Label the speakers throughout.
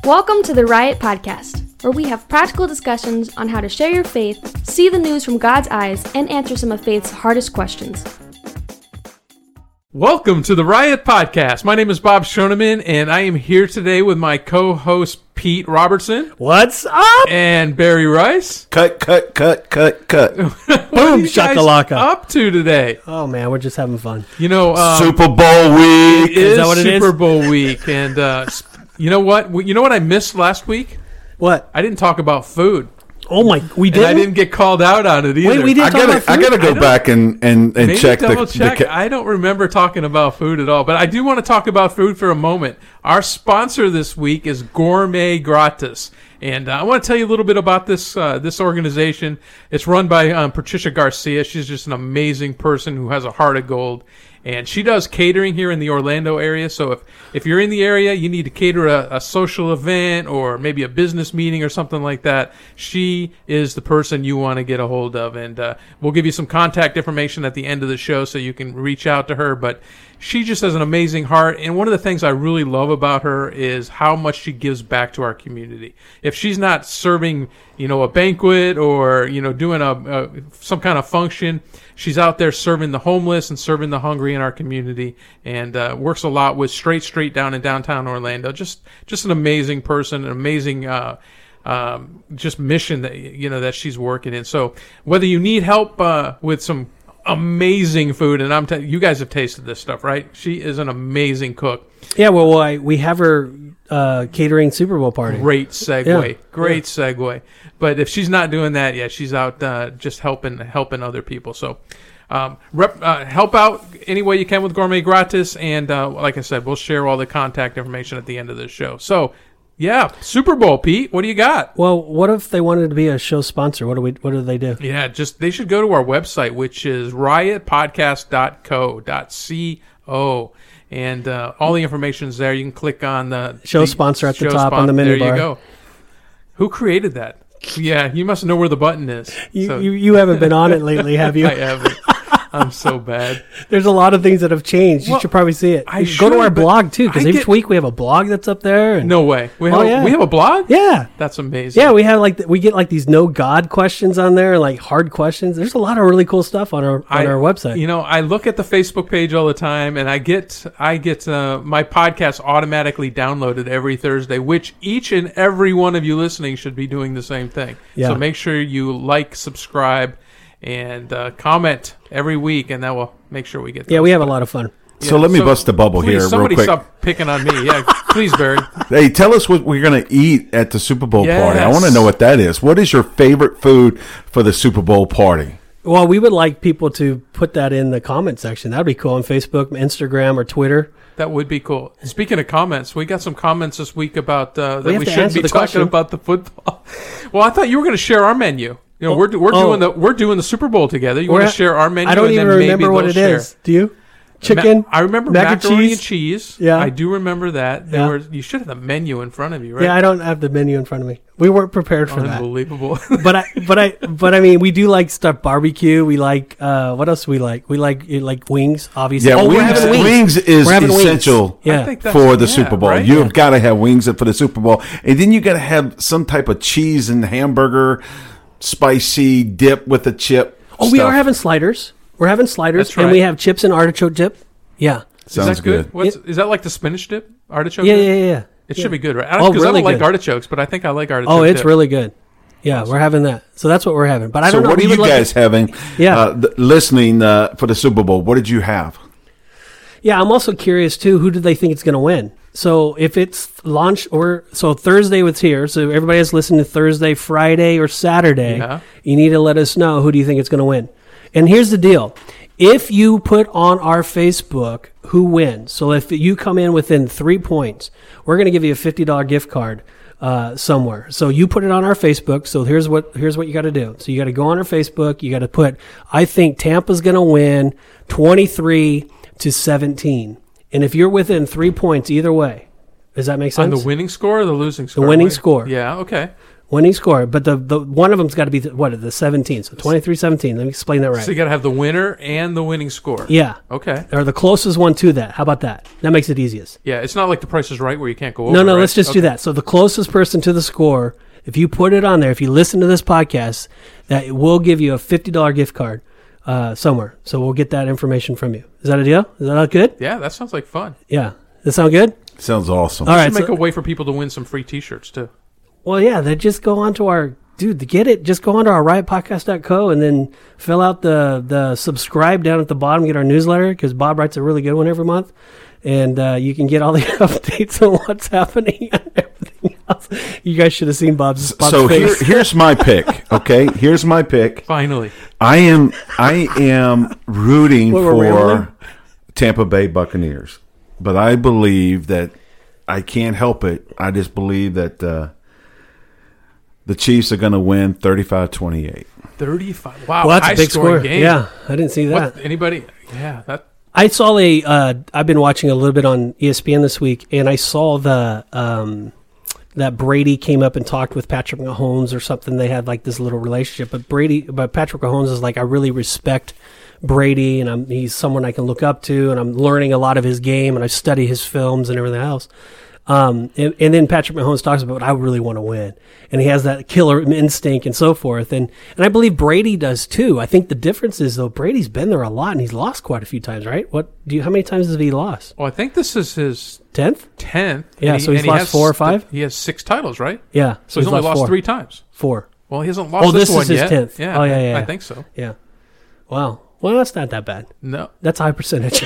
Speaker 1: Welcome to the Riot Podcast, where we have practical discussions on how to share your faith, see the news from God's eyes, and answer some of faith's hardest questions.
Speaker 2: Welcome to the Riot Podcast. My name is Bob Schoeneman, and I am here today with my co-host Pete Robertson.
Speaker 3: What's up?
Speaker 2: And Barry Rice.
Speaker 4: Cut.
Speaker 2: Boom,
Speaker 3: shakalaka.
Speaker 2: Up to today?
Speaker 3: Oh man, we're just having fun.
Speaker 2: You know,
Speaker 4: Super Bowl week.
Speaker 2: It is
Speaker 3: that what it
Speaker 2: Super
Speaker 3: is?
Speaker 2: Bowl week, and you know what? You know what I missed last week?
Speaker 3: What?
Speaker 2: I didn't talk about food.
Speaker 3: Oh my, we
Speaker 2: And I
Speaker 3: didn't.
Speaker 2: didn't get called out on it either.
Speaker 3: Wait, we didn't talk about food?
Speaker 4: I gotta go back and
Speaker 2: Maybe
Speaker 4: check
Speaker 2: check. I don't remember talking about food at all, but I do want to talk about food for a moment. Our sponsor this week is Gourmet Gratis, and I want to tell you a little bit about this organization. It's run by Patricia Garcia. She's just an amazing person who has a heart of gold. And she does catering here in the Orlando area. So if you're in the area, you need to cater a social event or maybe a business meeting or something like that, she is the person you want to get a hold of. And we'll give you some contact information at the end of the show so you can reach out to her. But she just has an amazing heart. And one of the things I really love about her is how much she gives back to our community. If she's not serving, a banquet or, doing some kind of function, she's out there serving the homeless and serving the hungry in our community, and works a lot with Straight Street down in downtown Orlando. Just an amazing person, an amazing just mission that that she's working in. So whether you need help with some amazing food, and you guys have tasted this stuff, right? She is an amazing cook.
Speaker 3: Yeah, well, we have her catering Super Bowl party.
Speaker 2: Great segue.
Speaker 3: Yeah.
Speaker 2: Great segue. But if she's not doing that, she's out just helping other people. So help out any way you can with Gourmet Gratis. And like I said, we'll share all the contact information at the end of the show. So, yeah, Super Bowl, Pete. What do you got?
Speaker 3: Well, what if they wanted to be a show sponsor? What do they do?
Speaker 2: Yeah, they should go to our website, which is riotpodcast.co. And all the information is there. You can click on the
Speaker 3: show sponsor at the top on the menu bar.
Speaker 2: There you go. Who created that? Yeah, you must know where the button is.
Speaker 3: You haven't been on it lately, have you?
Speaker 2: I haven't. I'm so bad.
Speaker 3: There's a lot of things that have changed. You should probably see it. Go to our blog, too, because each week we have a blog that's up there.
Speaker 2: No way. We have a blog?
Speaker 3: Yeah.
Speaker 2: That's amazing.
Speaker 3: Yeah, we have we get these no God questions on there, like hard questions. There's a lot of really cool stuff on our website.
Speaker 2: I look at the Facebook page all the time, and I get my podcast automatically downloaded every Thursday, which each and every one of you listening should be doing the same thing.
Speaker 3: Yeah.
Speaker 2: So make sure you like, subscribe, and comment every week, and that will make sure we get.
Speaker 3: Yeah, we have a lot of fun.
Speaker 4: So let me bust the bubble here real
Speaker 2: somebody
Speaker 4: quick.
Speaker 2: Stop picking on me. Yeah, please, Barry.
Speaker 4: Hey, tell us what we're going to eat at the Super Bowl party. I want to know what that is. What is your favorite food for the Super Bowl party?
Speaker 3: Well, we would like people to put that in the comment section. That would be cool on Facebook, Instagram, or Twitter.
Speaker 2: That would be cool. Speaking of comments, we got some comments this week about that we shouldn't be talking about the football. Well, I thought you were going to share our menu. We're doing the Super Bowl together. You want to share our menu?
Speaker 3: I don't even remember what it is. Do you? Chicken?
Speaker 2: I remember macaroni and cheese.
Speaker 3: Yeah,
Speaker 2: I do remember that. You should have the menu in front of you, right?
Speaker 3: Yeah, I don't have the menu in front of me. We weren't prepared for that.
Speaker 2: Unbelievable.
Speaker 3: but I mean, we do like stuff barbecue. We like what else do we like? We like wings, obviously.
Speaker 4: Yeah, wings is essential for the Super Bowl.
Speaker 2: Right?
Speaker 4: You've got to have wings for the Super Bowl, and then you got to have some type of cheese and hamburger, spicy dip with a chip.
Speaker 3: We are having sliders. We're having sliders,
Speaker 2: That's right.
Speaker 3: And we have chips and artichoke dip. Yeah.
Speaker 4: Sounds good.
Speaker 2: Is that like the spinach dip? Artichoke
Speaker 3: dip?
Speaker 2: Yeah. It should be good, right? Because I don't like artichokes, but I think I like artichoke dip.
Speaker 3: Oh, it's really good. Yeah, awesome. We're having that. So that's what we're having. But I don't know.
Speaker 4: What are you guys having listening for the Super Bowl? What did you have?
Speaker 3: Yeah, I'm also curious, too, who do they think it's going to win? So if it's launch so Thursday was here, so everybody has listened to Thursday, Friday, or Saturday, you need to let us know who do you think it's going to win. And here's the deal. If you put on our Facebook who wins, so if you come in within 3 points, we're going to give you a $50 gift card somewhere. So you put it on our Facebook. So here's what you got to do. So you got to go on our Facebook. You got to put, I think Tampa's going to win 23-17. And if you're within 3 points either way, does that make sense?
Speaker 2: On the winning score or the losing score?
Speaker 3: The winning score.
Speaker 2: Yeah, okay.
Speaker 3: Winning score, but the one of them's got to be the 17. So 23-17. Let me explain that right.
Speaker 2: So you got to have the winner and the winning score.
Speaker 3: Yeah.
Speaker 2: Okay.
Speaker 3: Or the closest one to that. How about that? That makes it easiest.
Speaker 2: Yeah, it's not like The Price is Right where you can't go over.
Speaker 3: No,
Speaker 2: right?
Speaker 3: let's just do that. So the closest person to the score, if you put it on there, if you listen to this podcast, that will give you a $50 gift card somewhere. So we'll get that information from you. Is that a deal? Is that good?
Speaker 2: Yeah, that sounds like fun.
Speaker 3: Yeah. Does that sound good?
Speaker 4: Sounds awesome.
Speaker 3: All right.
Speaker 2: Should make a way for people to win some free T-shirts too.
Speaker 3: Well, yeah, they just go onto our to get it. Just go onto our riotpodcast.co and then fill out the subscribe down at the bottom. Get our newsletter because Bob writes a really good one every month, and you can get all the updates on what's happening and everything else. You guys should have seen Bob's face.
Speaker 4: Here's my pick. Okay, here's my pick.
Speaker 2: Finally,
Speaker 4: I am rooting for Tampa Bay Buccaneers, but I believe that I can't help it. I just believe that the Chiefs are going to win 35-28.
Speaker 2: 35. Wow,
Speaker 3: well, that's a big score.
Speaker 2: Game.
Speaker 3: Yeah, I didn't see that.
Speaker 2: What, anybody? Yeah, that.
Speaker 3: I saw I've been watching a little bit on ESPN this week, and I saw that Brady came up and talked with Patrick Mahomes or something. They had like this little relationship, but Patrick Mahomes is like, I really respect Brady, and he's someone I can look up to, and I'm learning a lot of his game, and I study his films and everything else. And then Patrick Mahomes talks about, I really want to win. And he has that killer instinct and so forth. And I believe Brady does too. I think the difference is, though, Brady's been there a lot and he's lost quite a few times, right? How many times has he lost?
Speaker 2: Well, I think this is his
Speaker 3: 10th?
Speaker 2: 10th.
Speaker 3: Yeah, so he's lost 4 or 5?
Speaker 2: He has 6 titles, right?
Speaker 3: Yeah.
Speaker 2: So he's only lost
Speaker 3: 4.
Speaker 2: 3 times.
Speaker 3: 4.
Speaker 2: Well, he hasn't lost this one
Speaker 3: is his
Speaker 2: yet.
Speaker 3: 10th.
Speaker 2: Yeah,
Speaker 3: Oh, yeah.
Speaker 2: I think so.
Speaker 3: Yeah. Wow. Well, that's not that bad.
Speaker 2: No.
Speaker 3: That's high percentage.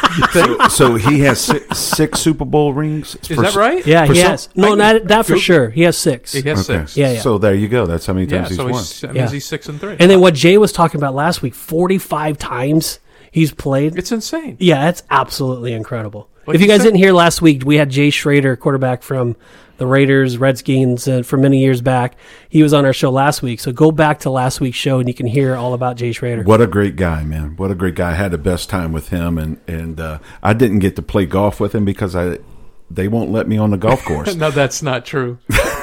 Speaker 4: So he has 6 Super Bowl rings.
Speaker 2: Is that right?
Speaker 3: Yeah, he has. No, not that for sure. He has 6.
Speaker 2: He has 6.
Speaker 3: Yeah.
Speaker 4: So there you go. That's how many times
Speaker 2: he's won.
Speaker 4: won.
Speaker 2: That means he's 6-3.
Speaker 3: And then what Jay was talking about last week, 45 times he's played.
Speaker 2: It's insane.
Speaker 3: Yeah, that's absolutely incredible.
Speaker 2: Like
Speaker 3: if you guys didn't hear last week, we had Jay Schrader, quarterback from the Raiders, Redskins, for many years back. He was on our show last week. So go back to last week's show and you can hear all about Jay Schrader.
Speaker 4: What a great guy, man. What a great guy. I had the best time with him. And I didn't get to play golf with him because they won't let me on the golf course.
Speaker 2: No, that's not true.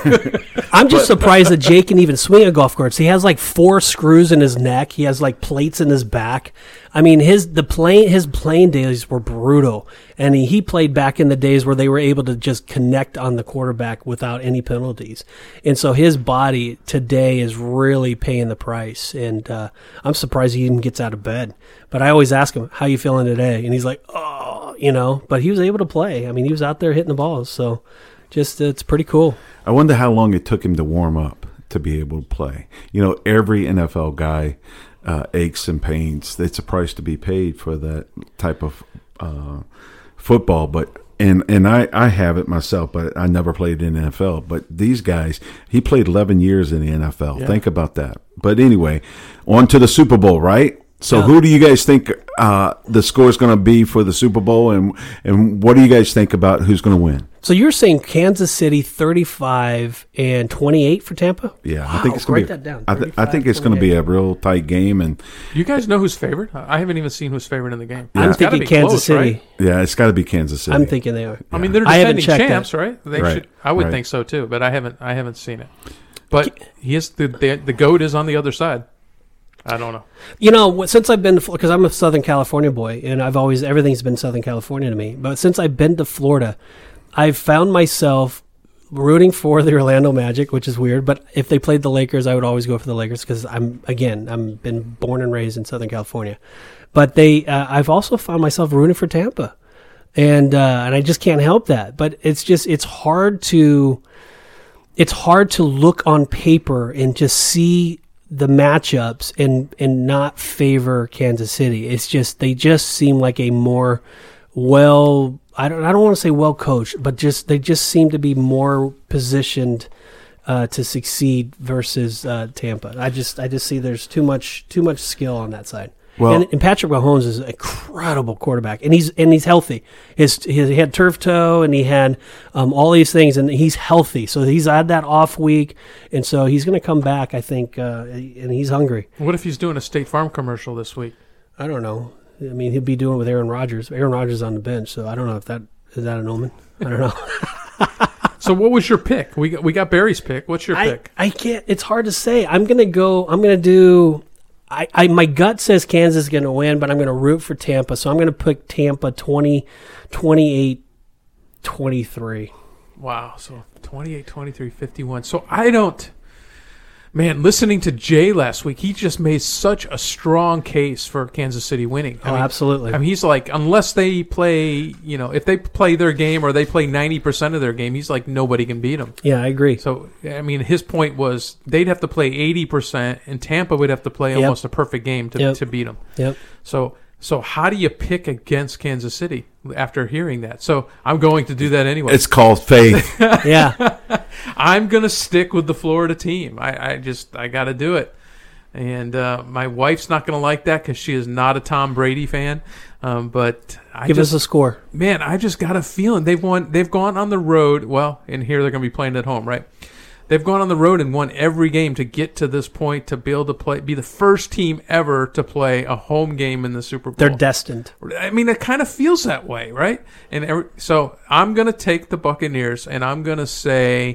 Speaker 3: I'm just surprised that Jay can even swing a golf course. He has like 4 screws in his neck. He has like plates in his back. I mean, his playing days were brutal, and he played back in the days where they were able to just connect on the quarterback without any penalties. And so his body today is really paying the price. And I'm surprised he even gets out of bed. But I always ask him, "How you feeling today?" And he's like, "Oh, you know." But he was able to play. I mean, he was out there hitting the balls. So, it's pretty cool.
Speaker 4: I wonder how long it took him to warm up to be able to play. You know, every NFL guy aches and pains. It's a price to be paid for that type of football. But and I have it myself, but I never played in the NFL. But these guys, he played 11 years in the NFL. Yeah. Think about that. But anyway, on to the Super Bowl, right? So who do you guys think the score is going to be for the Super Bowl, and what do you guys think about who's going to win?
Speaker 3: So you're saying Kansas City 35-28 for Tampa?
Speaker 4: Yeah,
Speaker 3: wow,
Speaker 4: I think it's going to be.
Speaker 3: Write that down.
Speaker 4: I think it's going to be a real tight game. And
Speaker 2: you guys know who's favored? I haven't even seen who's favored in the game.
Speaker 3: Yeah. I'm thinking Kansas City.
Speaker 2: Right?
Speaker 4: Yeah, it's got to be Kansas City.
Speaker 3: I'm thinking they are.
Speaker 2: Yeah. I mean, they're defending champs, right? They should. I would think so too, but I haven't seen it. But he is the GOAT is on the other side. I don't know.
Speaker 3: You know, since I've been to because I'm a Southern California boy, and everything's been Southern California to me. But since I've been to Florida, I've found myself rooting for the Orlando Magic, which is weird. But if they played the Lakers, I would always go for the Lakers because I'm been born and raised in Southern California. But I've also found myself rooting for Tampa, and I just can't help that. But it's hard to look on paper and just see the matchups and not favor Kansas City. It's just they just seem like a more I don't want to say well coached, but they just seem to be more positioned to succeed versus Tampa. I just see there's too much skill on that side. Well, and Patrick Mahomes is an incredible quarterback, and he's healthy. He had turf toe, and he had all these things, and he's healthy. So he's had that off week, and so he's going to come back, I think, and he's hungry.
Speaker 2: What if he's doing a State Farm commercial this week?
Speaker 3: I don't know. I mean, he'll be doing it with Aaron Rodgers. Aaron Rodgers is on the bench, so I don't know if is that an omen. I don't know.
Speaker 2: So what was your pick? We got Barry's pick. What's your pick?
Speaker 3: I can't. It's hard to say. I'm gonna do. My gut says Kansas is gonna win, but I'm gonna root for Tampa. So I'm gonna pick Tampa 28-23.
Speaker 2: Wow. So 28-23, 51. So I don't. Man, listening to Jay last week, he just made such a strong case for Kansas City winning. I mean,
Speaker 3: absolutely.
Speaker 2: I mean, he's like, unless they play, if they play their game or they play 90% of their game, he's like, nobody can beat them.
Speaker 3: Yeah, I agree.
Speaker 2: So, I mean, his point was they'd have to play 80%, and Tampa would have to play almost a perfect game to beat them.
Speaker 3: Yep.
Speaker 2: So how do you pick against Kansas City after hearing that? So I'm going to do that anyway.
Speaker 4: It's called faith.
Speaker 3: Yeah.
Speaker 2: I'm going to stick with the Florida team. I got to do it. And my wife's not going to like that because she is not a Tom Brady fan. But
Speaker 3: Give us a score.
Speaker 2: Man, I just got a feeling they've gone on the road. Well, and here they're going to be playing at home, right? They've gone on the road and won every game to get to this point to be able to be the first team ever to play a home game in the Super Bowl.
Speaker 3: They're destined.
Speaker 2: I mean, it kind of feels that way, right? So I'm going to take the Buccaneers, and I'm going to say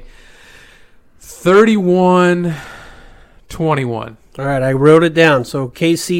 Speaker 2: 31-21.
Speaker 3: All right, I wrote it down. So KC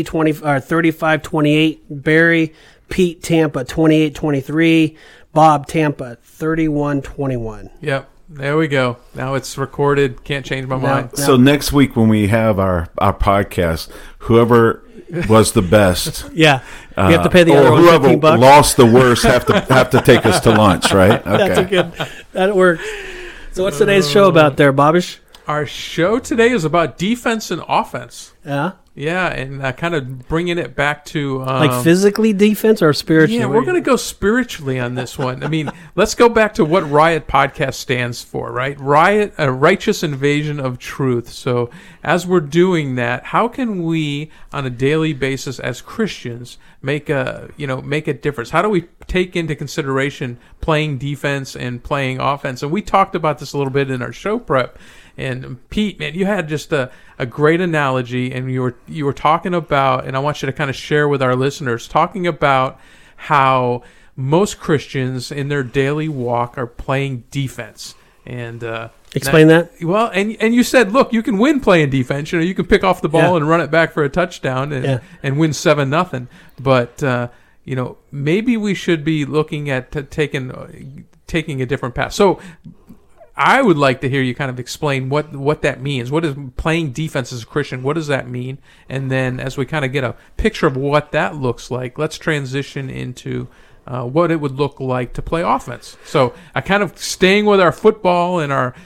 Speaker 3: 35-28, Barry, Pete, Tampa 28-23, Bob, Tampa 31-21.
Speaker 2: Yep. There we go. Now it's recorded. Can't change my mind.
Speaker 4: No. So next week when we have our podcast, whoever was the best,
Speaker 3: we have to pay the other
Speaker 4: whoever
Speaker 3: $15.
Speaker 4: Lost the worst have to take us to lunch, right? Okay.
Speaker 3: That works. So what's today's show about there, Bobish?
Speaker 2: Our show today is about defense and offense.
Speaker 3: Yeah.
Speaker 2: Yeah, and kind of bringing it back to...
Speaker 3: like physically defense or spiritually?
Speaker 2: Yeah, we're going to go spiritually on this one. I mean, let's go back to what Riot Podcast stands for, right? Riot, a righteous invasion of truth. So as we're doing that, how can we, on a daily basis as Christians, make a difference? How do we take into consideration playing defense and playing offense? And we talked about this a little bit in our show prep. And Pete, man, you had just a great analogy, and you were talking about, and I want you to kind of share with our listeners, talking about how most Christians in their daily walk are playing defense. And
Speaker 3: explain that.
Speaker 2: Well, and you said, look, you can win playing defense. You can pick off the ball and run it back for a touchdown and win 7-0. But maybe we should be looking at taking a different path. So I would like to hear you kind of explain what that means. What is playing defense as a Christian? What does that mean? And then as we kind of get a picture of what that looks like, let's transition into what it would look like to play offense. So I kind of staying with our football and our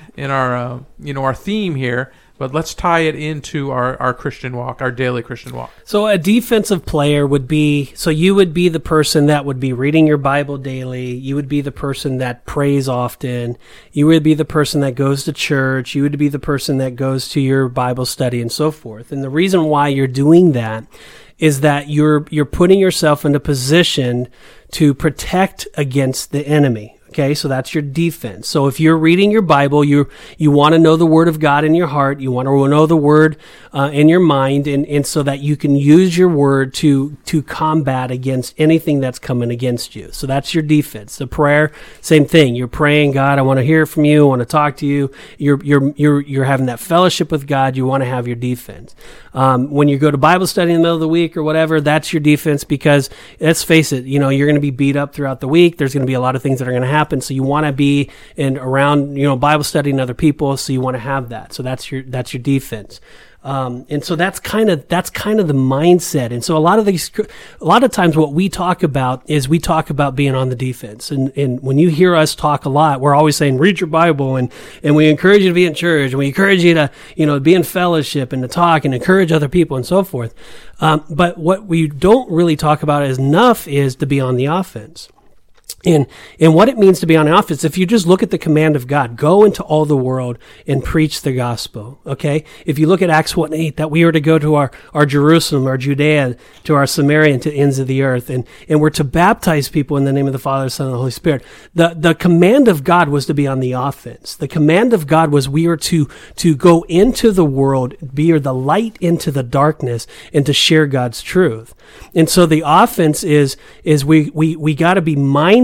Speaker 2: theme here, but let's tie it into our Christian walk, our daily Christian walk.
Speaker 3: So a defensive player would be, so you would be the person that would be reading your Bible daily. You would be the person that prays often. You would be the person that goes to church. You would be the person that goes to your Bible study and so forth. And the reason why you're doing that is that you're putting yourself in a position to protect against the enemy. Okay, so that's your defense. So if you're reading your Bible, you want to know the Word of God in your heart. You want to know the Word in your mind, and so that you can use your Word to combat against anything that's coming against you. So that's your defense. The prayer, same thing. You're praying, God, I want to hear from you. I want to talk to you. You're having that fellowship with God. You want to have your defense. When you go to Bible study in the middle of the week or whatever, that's your defense, because let's face it, you're going to be beat up throughout the week. There's going to be a lot of things that are going to happen. So you want to be around, Bible study and other people. So you want to have that. So that's your defense. And so that's kind of the mindset. And so a lot of times what we talk about is we talk about being on the defense. And when you hear us talk a lot, we're always saying, read your Bible, and we encourage you to be in church, and we encourage you to, be in fellowship and to talk and encourage other people and so forth. But what we don't really talk about enough is to be on the offense. And what it means to be on the offense, if you just look at the command of God, go into all the world and preach the gospel, okay? If you look at Acts 1:8, that we are to go to our Jerusalem, our Judea, to our Samaria, and to ends of the earth, and we're to baptize people in the name of the Father, Son, and the Holy Spirit. The command of God was to be on the offense. The command of God was we are to go into the world, be the light into the darkness, and to share God's truth. And so the offense is we got to be mindful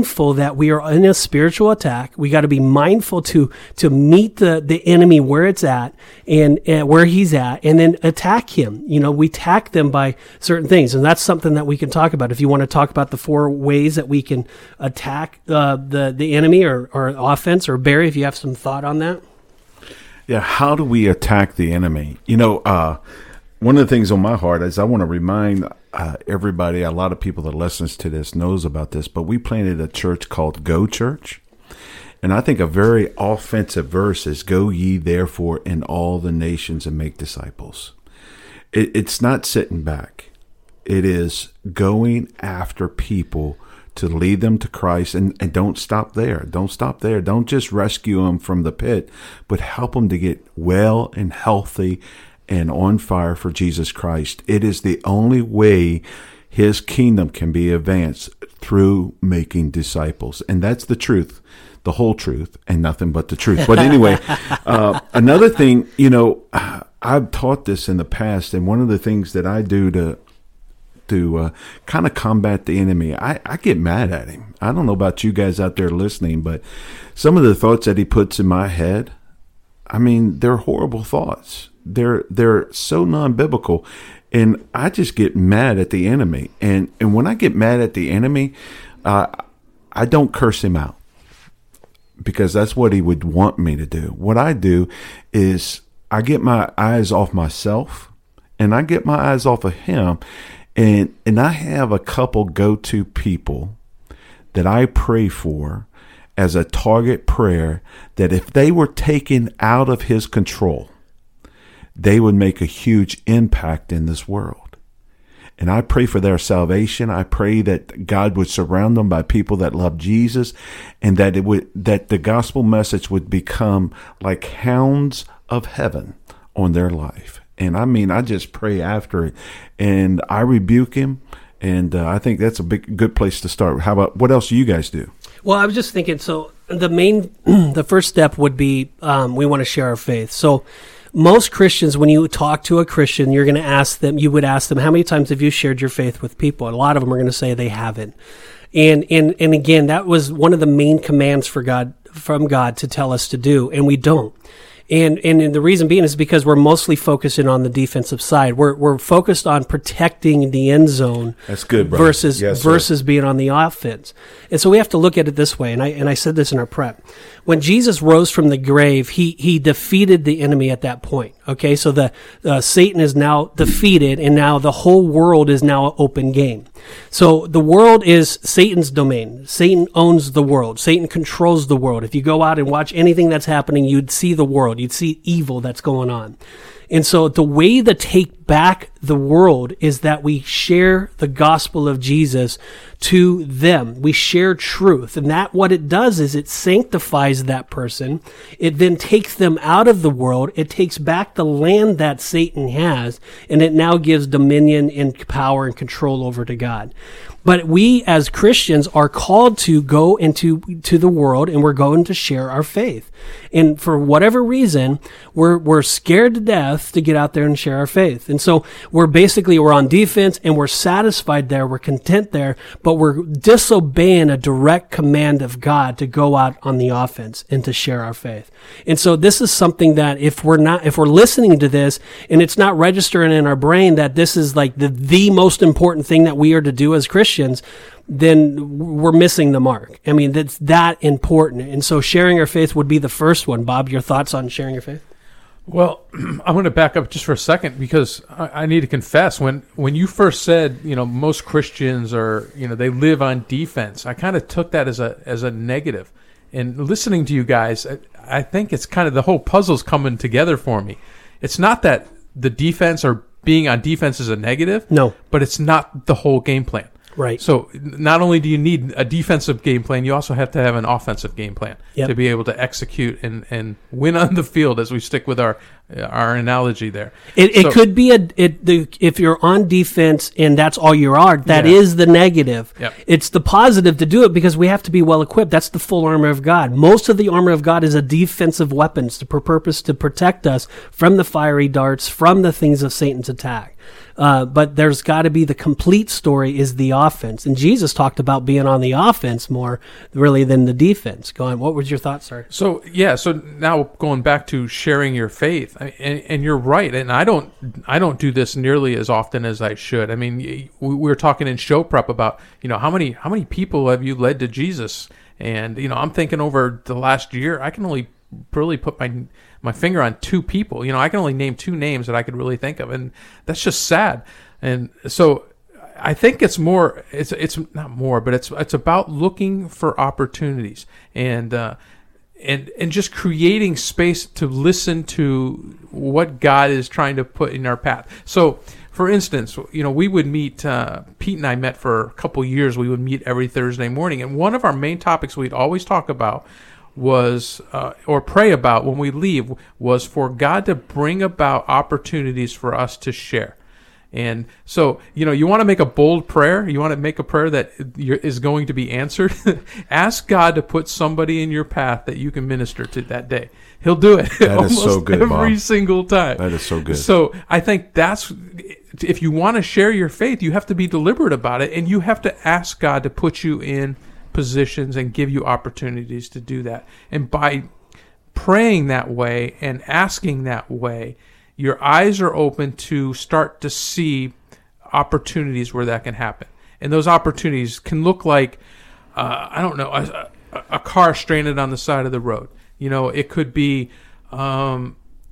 Speaker 3: mindful that we are in a spiritual attack. We got to be mindful to meet the enemy where it's at and where he's at, and then attack him. We attack them by certain things, and that's something that we can talk about. If you want to talk about the 4 ways that we can attack the enemy or offense, or Barry, if you have some thought on that.
Speaker 4: Yeah, how do we attack the enemy? One of the things on my heart is I want to remind everybody, a lot of people that listens to this knows about this, but we planted a church called Go Church. And I think a very offensive verse is, "Go ye therefore in all the nations and make disciples." It's not sitting back. It is going after people to lead them to Christ, and don't stop there. Don't stop there. Don't just rescue them from the pit, but help them to get well and healthy and on fire for Jesus Christ. It is the only way his kingdom can be advanced, through making disciples. And that's the truth, the whole truth, and nothing but the truth. But anyway, another thing, I've taught this in the past, and one of the things that I do to kind of combat the enemy, I get mad at him. I don't know about you guys out there listening, but some of the thoughts that he puts in my head, they're horrible thoughts. They're so non-biblical, and I just get mad at the enemy. And when I get mad at the enemy, I don't curse him out, because that's what he would want me to do. What I do is I get my eyes off myself, and I get my eyes off of him, and I have a couple go-to people that I pray for as a target prayer, that if they were taken out of his control, they would make a huge impact in this world. And I pray for their salvation. I pray that God would surround them by people that love Jesus, and that that the gospel message would become like hounds of heaven on their life. And I just pray after it, and I rebuke him. And I think that's a good place to start. How about, what else do you guys do?
Speaker 3: Well, I was just thinking, so the first step would be, we want to share our faith. So most Christians, when you talk to a Christian, you would ask them, how many times have you shared your faith with people? And a lot of them are going to say they haven't. And again, that was one of the main commands from God to tell us to do, and we don't. And the reason being is because we're mostly focusing on the defensive side. We're focused on protecting the end zone.
Speaker 4: That's good, brother.
Speaker 3: Versus being on the offense. And so we have to look at it this way. And I said this in our prep. When Jesus rose from the grave, he defeated the enemy at that point. Okay, so the Satan is now defeated, and now the whole world is now open game. So the world is Satan's domain. Satan owns the world. Satan controls the world. If you go out and watch anything that's happening, you'd see the world. You'd see evil that's going on. And so the way to take back the world is that we share the gospel of Jesus to them. We share truth. And that, what it does is it sanctifies that person. It then takes them out of the world. It takes back the land that Satan has, and it now gives dominion and power and control over to God. But we as Christians are called to go into the world, and we're going to share our faith. And for whatever reason, we're scared to death to get out there and share our faith. And so we're on defense, and we're satisfied there, we're content there, but we're disobeying a direct command of God to go out on the offense and to share our faith. And so this is something that if we're listening to this and it's not registering in our brain that this is like the most important thing that we are to do as Christians, then we're missing the mark. That's that important. And so sharing our faith would be the first one. Bob, your thoughts on sharing your faith?
Speaker 2: Well, I'm going to back up just for a second, because I need to confess, when you first said, most Christians are, they live on defense, I kind of took that as a negative. And listening to you guys, I think it's kind of the whole puzzle's coming together for me. It's not that the defense or being on defense is a negative.
Speaker 3: No.
Speaker 2: But it's not the whole game plan.
Speaker 3: Right.
Speaker 2: So not only do you need a defensive game plan, you also have to have an offensive game plan to be able to execute and win on the field, as we stick with our analogy there.
Speaker 3: It could be if you're on defense and that's all you are, that is the negative.
Speaker 2: Yep.
Speaker 3: It's the positive to do it, because we have to be well equipped. That's the full armor of God. Most of the armor of God is a defensive weapons for purpose to protect us from the fiery darts, from the things of Satan's attack. But there's got to be the complete story is the offense. And Jesus talked about being on the offense more really than the defense. What was your thoughts, sir?
Speaker 2: So now going back to sharing your faith, and you're right, and I don't do this nearly as often as I should. I mean, we were talking in show prep about, how many people have you led to Jesus? And, I'm thinking over the last year, I can only really put my finger on 2 people. I can only name 2 names that I could really think of, and that's just sad. And so I think it's more, it's not more, but it's about looking for opportunities and just creating space to listen to what God is trying to put in our path. So, for instance, we would meet, Pete and I met for a couple years. We would meet every Thursday morning. And one of our main topics we'd always talk about was, or pray about when we leave, was for God to bring about opportunities for us to share. And so, you want to make a bold prayer. You want to make a prayer that is going to be answered. Ask God to put somebody in your path that you can minister to that day. He'll do it.
Speaker 4: That is so good,
Speaker 2: every
Speaker 4: Bob.
Speaker 2: Single time.
Speaker 4: That is so good.
Speaker 2: So I think if you want to share your faith, you have to be deliberate about it, and you have to ask God to put you in positions and give you opportunities to do that. And by praying that way and asking that way, your eyes are open to start to see opportunities where that can happen. And those opportunities can look like, a car stranded on the side of the road. It could be a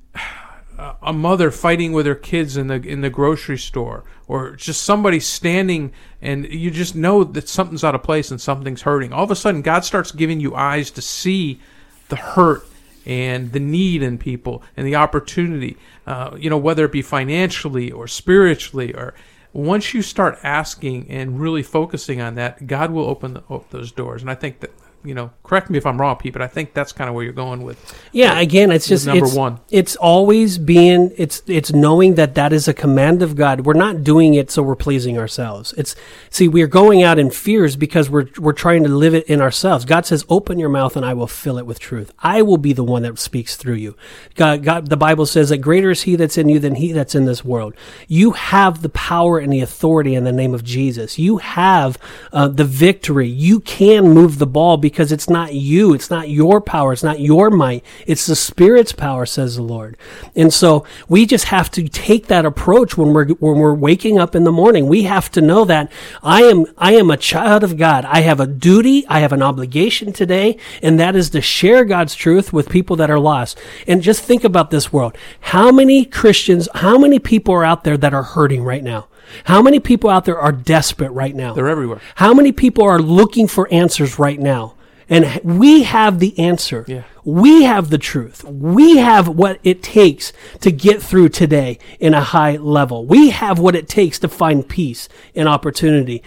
Speaker 2: mother fighting with her kids in the grocery store, or just somebody standing and you just know that something's out of place and something's hurting. All of a sudden, God starts giving you eyes to see the hurt and the need in people and the opportunity, whether it be financially or spiritually. Or once you start asking and really focusing on that, God will open those doors. And I think that, correct me if I'm wrong, Pete, but I think that's kind of where you're going with.
Speaker 3: Yeah, again, it's just
Speaker 2: number one.
Speaker 3: It's always being it's knowing that is a command of God. We're not doing it so we're pleasing ourselves. We're going out in fears because we're trying to live it in ourselves. God says, "Open your mouth and I will fill it with truth. I will be the one that speaks through you." God, the Bible says that greater is He that's in you than he that's in this world. You have the power and the authority in the name of Jesus. You have the victory. You can move the ball because it's not you. It's not your power. It's not your might. It's the Spirit's power, says the Lord. And so we just have to take that approach when we're waking up in the morning. We have to know that I am a child of God. I have a duty. I have an obligation today, and that is to share God's truth with people that are lost. And just think about this world. How many Christians, how many people are out there that are hurting right now? How many people out there are desperate right now?
Speaker 2: They're everywhere.
Speaker 3: How many people are looking for answers right now? And we have the answer.
Speaker 2: Yeah.
Speaker 3: We have the truth. We have what it takes to get through today in a high level. We have what it takes to find peace and opportunity.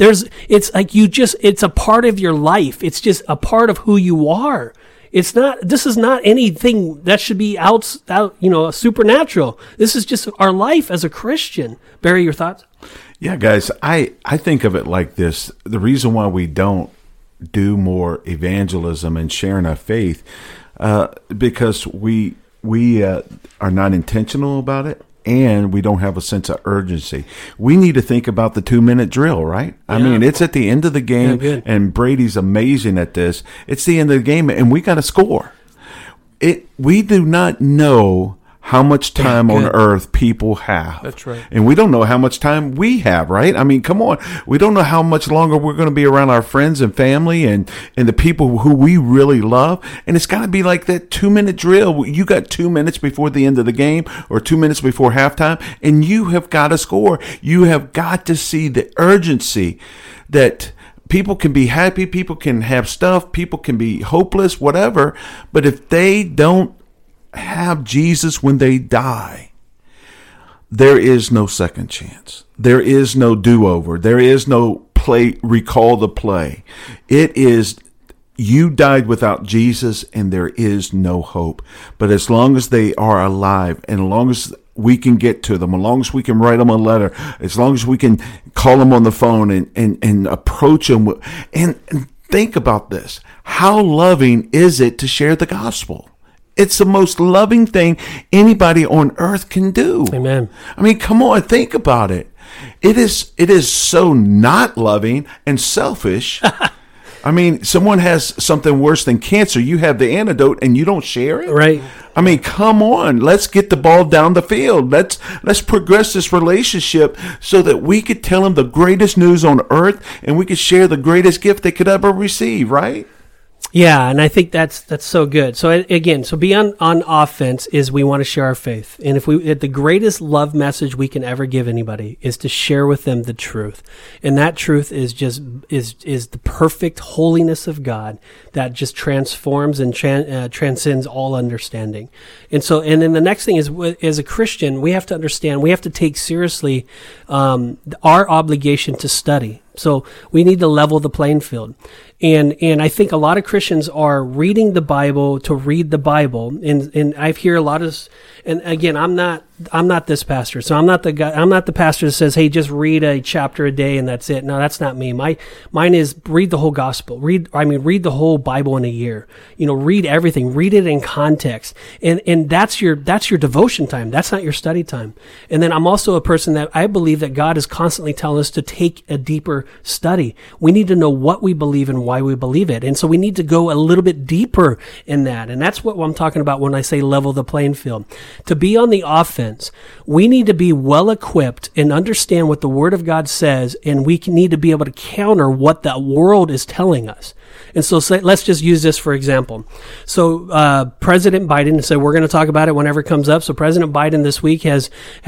Speaker 3: It's a part of your life. It's just a part of who you are. This is not anything that should be out, supernatural. This is just our life as a Christian. Barry, your thoughts?
Speaker 4: Yeah, guys, I think of it like this. The reason why we don't do more evangelism and sharing our faith, because we are not intentional about it, and we don't have a sense of urgency. We need to think about the 2-minute drill, right? Yeah. I mean, it's at the end of the game, and Brady's amazing at this. It's the end of the game, and we got to score. We do not know how much time on earth people have.
Speaker 2: That's right.
Speaker 4: And we don't know how much time we have, right? I mean, come on. We don't know how much longer we're going to be around our friends and family and the people who we really love. And it's got to be like that 2-minute drill. You got 2 minutes before the end of the game or 2 minutes before halftime, and you have got to score. You have got to see the urgency that people can be happy, people can have stuff, people can be hopeless, whatever. But if they don't have Jesus when they die, there is no second chance. There is no do-over. There is no recall the play. It is, you died without Jesus and there is no hope. But as long as they are alive, and as long as we can get to them, as long as we can write them a letter, as long as we can call them on the phone and approach them, and think about this. How loving is it to share the gospel? it's the most loving thing anybody on earth can do.
Speaker 3: Amen.
Speaker 4: I mean, come on, think about it. It is so not loving and selfish. I mean, someone has something worse than cancer. You have the antidote and you don't share it?
Speaker 3: Right.
Speaker 4: I mean, come on. Let's get the ball down the field. Let's progress this relationship so that we could tell them the greatest news on earth and we could share the greatest gift they could ever receive, right?
Speaker 3: Yeah, and I think that's so good. So again, be on offense is we want to share our faith, and if the greatest love message we can ever give anybody is to share with them the truth, and that truth is the perfect holiness of God that just transforms and transcends all understanding. And then the next thing is, as a Christian, we have to understand, we have to take seriously our obligation to study. So we need to level the playing field. And I think a lot of Christians are reading the Bible to read the Bible. And I hear a lot of, and again, I'm not this pastor. So I'm not the pastor that says, hey, just read a chapter a day and that's it. No, that's not me. Mine is read the whole gospel. Read the whole Bible in a year. Read everything. Read it in context. And that's your devotion time. That's not your study time. And then I'm also a person that I believe that God is constantly telling us to take a deeper study. We need to know what we believe and why we believe it. And so we need to go a little bit deeper in that. And that's what I'm talking about when I say level the playing field. To be on the offense, we need to be well equipped and understand what the Word of God says, and we need to be able to counter what the world is telling us. And so let's just use this for example. So President Biden, so we're going to talk about it whenever it comes up. So President Biden this week has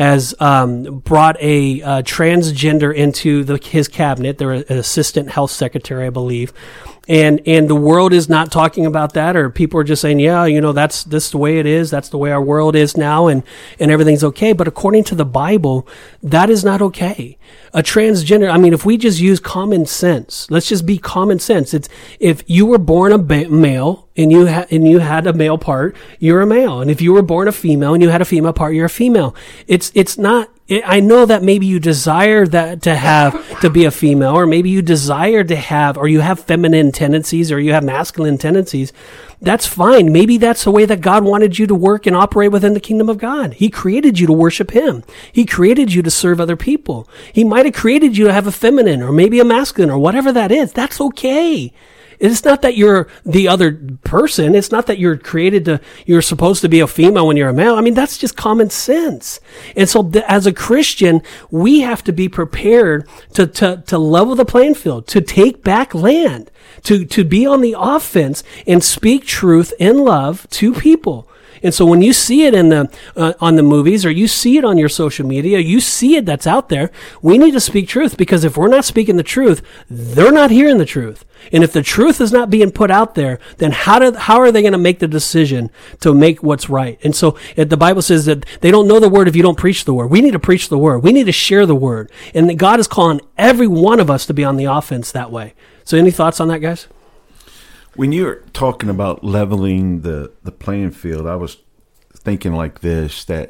Speaker 3: brought a transgender into his cabinet. They're an assistant health secretary, I believe. And the world is not talking about that, or people are just saying, that's the way it is. That's the way our world is now, and everything's okay. But according to the Bible, that is not okay. A transgender, if we just use common sense, let's just be common sense. It's if you were born a male and you had a male part, you're a male. And if you were born a female and you had a female part, you're a female. It's not. I know that maybe you desire that to be a female, or maybe you desire to have, or you have feminine tendencies, or you have masculine tendencies. That's fine. Maybe that's the way that God wanted you to work and operate within the kingdom of God. He created you to worship Him. He created you to serve other people. He might have created you to have a feminine or maybe a masculine or whatever that is. That's okay. It's not that you're the other person. It's not that you're supposed to be a female when you're a male. That's just common sense. And so as a Christian, we have to be prepared to level the playing field, to take back land, to be on the offense and speak truth in love to people. And so when you see it in on the movies, or you see it on your social media, you see it that's out there, we need to speak truth, because if we're not speaking the truth, they're not hearing the truth. And if the truth is not being put out there, then how are they going to make the decision to make what's right? And so the Bible says that they don't know the word if you don't preach the word. We need to preach the word. We need to share the word. And God is calling every one of us to be on the offense that way. So any thoughts on that, guys?
Speaker 4: When you're talking about leveling the playing field, I was thinking like this, that,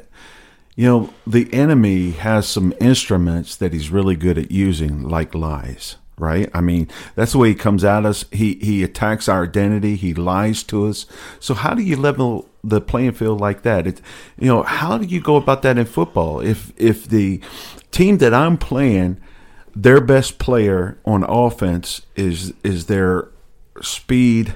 Speaker 4: the enemy has some instruments that he's really good at using, like lies, right? That's the way he comes at us. He attacks our identity. He lies to us. So how do you level the playing field like that? How do you go about that in football? If the team that I'm playing, their best player on offense is their speed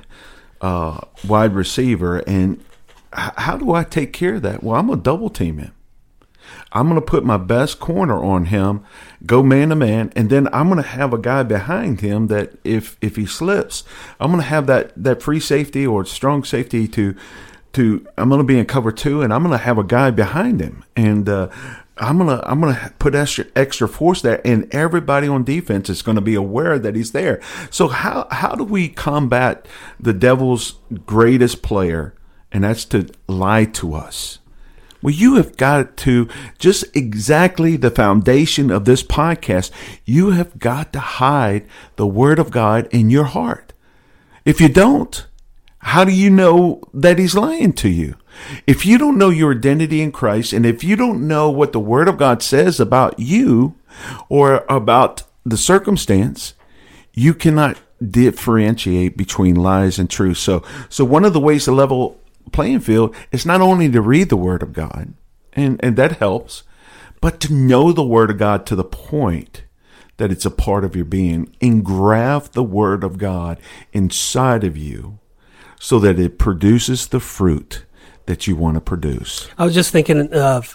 Speaker 4: wide receiver, and how do I take care of that? Well, I'm going to double team him. I'm going to put my best corner on him, go man to man, and then I'm going to have a guy behind him that if he slips, I'm going to have that free safety or strong safety to I'm going to be in cover 2, and I'm going to have a guy behind him, and I'm gonna put extra force there, and everybody on defense is going to be aware that he's there. So how do we combat the devil's greatest player, and that's to lie to us? Well, you have got to, just exactly the foundation of this podcast, you have got to hide the Word of God in your heart. If you don't, how do you know that he's lying to you? If you don't know your identity in Christ, and if you don't know what the Word of God says about you or about the circumstance, you cannot differentiate between lies and truth. So one of the ways to level playing field is not only to read the Word of God, and that helps, but to know the Word of God to the point that it's a part of your being. Engraft the Word of God inside of you so that it produces the fruit that you want to produce.
Speaker 3: I was just thinking of,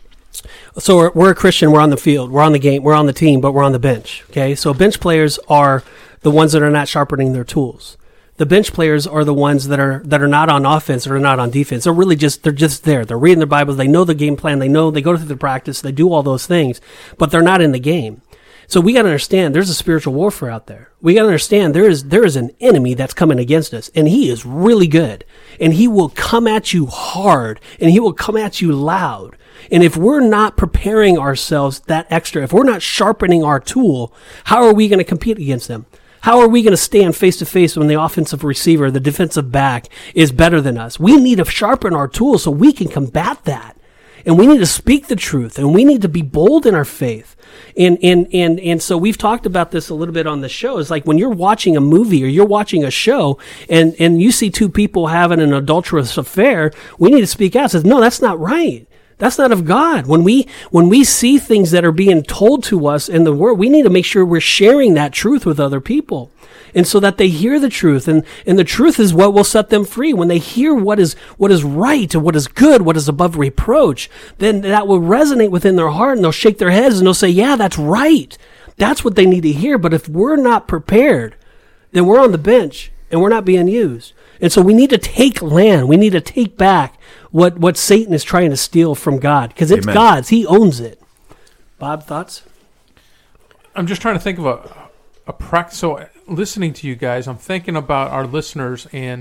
Speaker 3: so we're a Christian, we're on the field, we're on the game, we're on the team, but we're on the bench, okay? So bench players are the ones that are not sharpening their tools. The bench players are the ones that are not on offense or not on defense. They're just there. They're reading their Bibles. They know the game plan. They go through the practice. They do all those things, but they're not in the game. So we got to understand there's a spiritual warfare out there. We got to understand there is an enemy that's coming against us, and he is really good, and he will come at you hard, and he will come at you loud. And if we're not preparing ourselves that extra, if we're not sharpening our tool, how are we going to compete against them? How are we going to stand face to face when the offensive receiver, the defensive back, is better than us? We need to sharpen our tools so we can combat that. And we need to speak the truth, and we need to be bold in our faith. And so we've talked about this a little bit on the show. It's like when you're watching a movie or you're watching a show and you see two people having an adulterous affair, we need to speak out. It says, no, that's not right. That's not of God. When we see things that are being told to us in the world, we need to make sure we're sharing that truth with other people. And so that they hear the truth, and the truth is what will set them free. When they hear what is right and what is good, what is above reproach, then that will resonate within their heart, and they'll shake their heads and they'll say, yeah, that's right. That's what they need to hear. But if we're not prepared, then we're on the bench and we're not being used. And so we need to take land. We need to take back what Satan is trying to steal from God, because it's God's. He owns it. Bob, thoughts?
Speaker 2: I'm just trying to think of a practice. So listening to you guys, I'm thinking about our listeners, and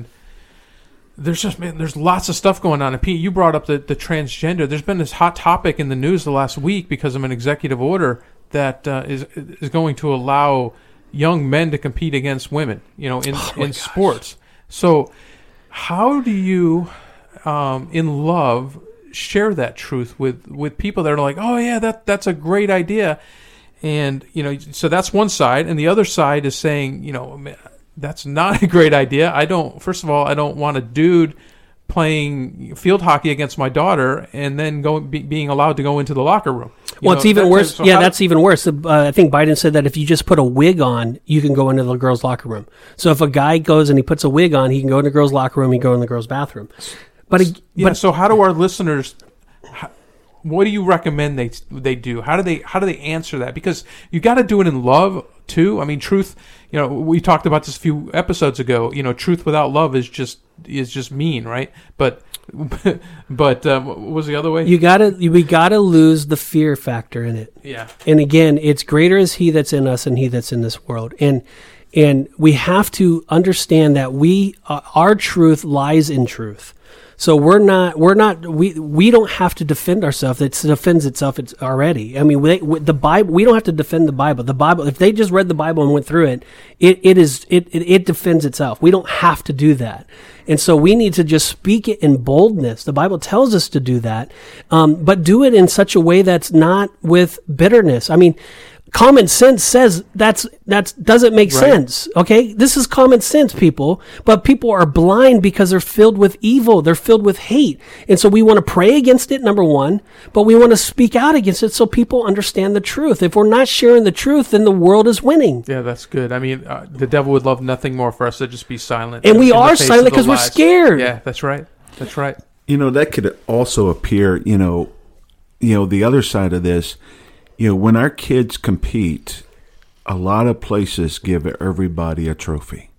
Speaker 2: there's lots of stuff going on. And Pete, you brought up the transgender. There's been this hot topic in the news the last week because of an executive order that is going to allow young men to compete against women, in sports. So how do you, in love, share that truth with people that are like, oh yeah, that's a great idea. And, so that's one side. And the other side is saying, that's not a great idea. First of all, I don't want a dude playing field hockey against my daughter and then being allowed to go into the locker room.
Speaker 3: It's even worse. So that's even worse. I think Biden said that if you just put a wig on, you can go into the girls' locker room. So if a guy goes and he puts a wig on, he can go in the girls' locker room, he can go in the girls' bathroom. But
Speaker 2: so how do our listeners... What do you recommend they do? How do they answer that? Because you got to do it in love too. I mean, truth. We talked about this a few episodes ago. Truth without love is just mean, right? But what was the other way? We
Speaker 3: gotta lose the fear factor in it.
Speaker 2: Yeah.
Speaker 3: And again, it's greater is He that's in us and he that's in this world. And we have to understand that our truth lies in truth. So we don't have to defend ourselves. It defends itself. It's already. I mean, the Bible. We don't have to defend the Bible. The Bible. If they just read the Bible and went through it, it defends itself. We don't have to do that. And so we need to just speak it in boldness. The Bible tells us to do that, but do it in such a way that's not with bitterness. I mean, common sense says that doesn't make sense. Okay, this is common sense, people. But people are blind because they're filled with evil. They're filled with hate, and so we want to pray against it. Number one, but we want to speak out against it so people understand the truth. If we're not sharing the truth, then the world is winning.
Speaker 2: Yeah, that's good. I mean, the devil would love nothing more for us to just be silent,
Speaker 3: and we are silent because we're scared.
Speaker 2: Yeah, that's right. That's right.
Speaker 4: That could also appear. The other side of this. When our kids compete, a lot of places give everybody a trophy.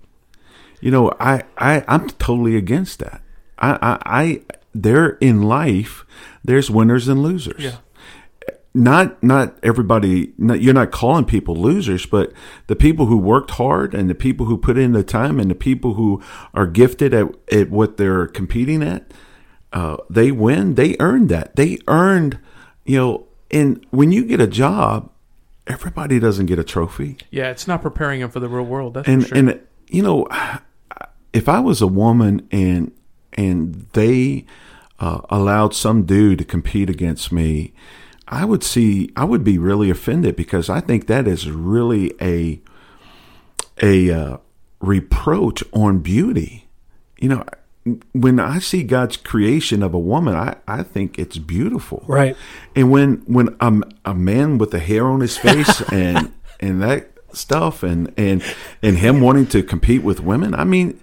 Speaker 4: I'm totally against that. There in life, there's winners and losers.
Speaker 2: Yeah.
Speaker 4: Not everybody. You're not calling people losers, but the people who worked hard and the people who put in the time and the people who are gifted at what they're competing at, they win. They earned that. They earned, And when you get a job, everybody doesn't get a trophy.
Speaker 2: Yeah, it's not preparing them for the real world. That's for sure.
Speaker 4: And if I was a woman and they allowed some dude to compete against me, I would be really offended, because I think that is really a reproach on beauty. when I see God's creation of a woman, I think it's beautiful.
Speaker 3: Right.
Speaker 4: And when a man with the hair on his face and that stuff and him wanting to compete with women, I mean,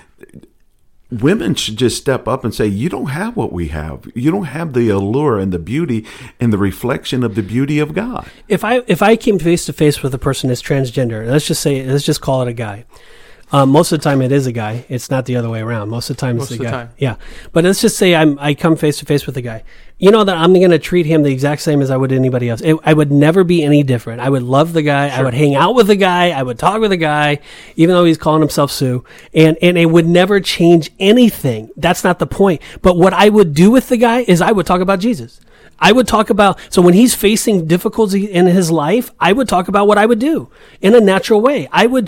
Speaker 4: women should just step up and say, you don't have what we have. You don't have the allure and the beauty and the reflection of the beauty of God.
Speaker 3: If I came face to face with a person that's transgender, let's just call it a guy. Most of the time it is a guy. It's not the other way around. Most of the time it's a guy.
Speaker 2: Time.
Speaker 3: Yeah. But let's just say I come face to face with a guy. You know that I'm going to treat him the exact same as I would anybody else. I would never be any different. I would love the guy. Sure. I would hang out with the guy. I would talk with the guy, even though he's calling himself Sue. And it would never change anything. That's not the point. But what I would do with the guy is I would talk about Jesus. I would talk about, so when he's facing difficulty in his life, I would talk about what I would do in a natural way. I would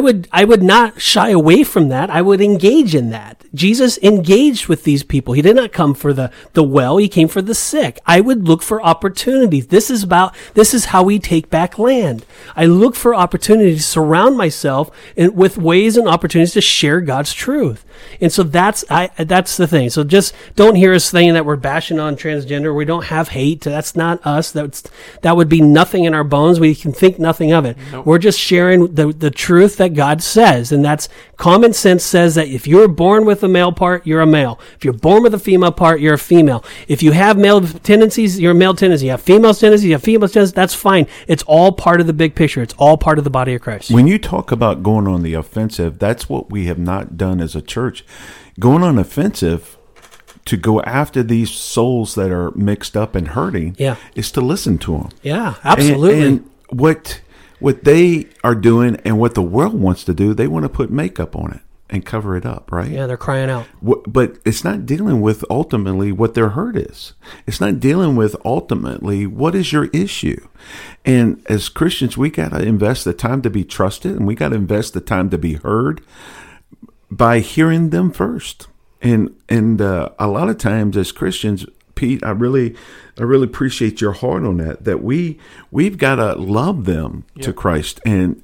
Speaker 3: not shy away from that. I would engage in that. Jesus engaged with these people. He did not come for the well. He came for the sick. I would look for opportunities. This is how we take back land. I look for opportunities to surround myself with ways and opportunities to share God's truth. And so that's the thing. So just don't hear us saying that we're bashing on transgender. We don't have hate. That's not us. That would be nothing in our bones. We can think nothing of it. Nope. We're just sharing the truth that God says. And that's common sense says that if you're born with a male part, you're a male. If you're born with a female part, you're a female. If you have male tendencies, you're a male tendency. You have female tendencies, you have female tendencies. That's fine. It's all part of the big picture. It's all part of the body of Christ.
Speaker 4: When you talk about going on the offensive, that's what we have not done as a church. Going on offensive to go after these souls that are mixed up and hurting is to listen to them.
Speaker 3: Yeah, absolutely.
Speaker 4: And what they are doing and what the world wants to do, they want to put makeup on it and cover it up, right?
Speaker 3: Yeah, they're crying out.
Speaker 4: But it's not dealing with ultimately what their hurt is. It's not dealing with ultimately what is your issue. And as Christians, we got to invest the time to be trusted, and we got to invest the time to be heard by hearing them first. And a lot of times as Christians, Pete, I really appreciate your heart on that we've got to love them to Christ, and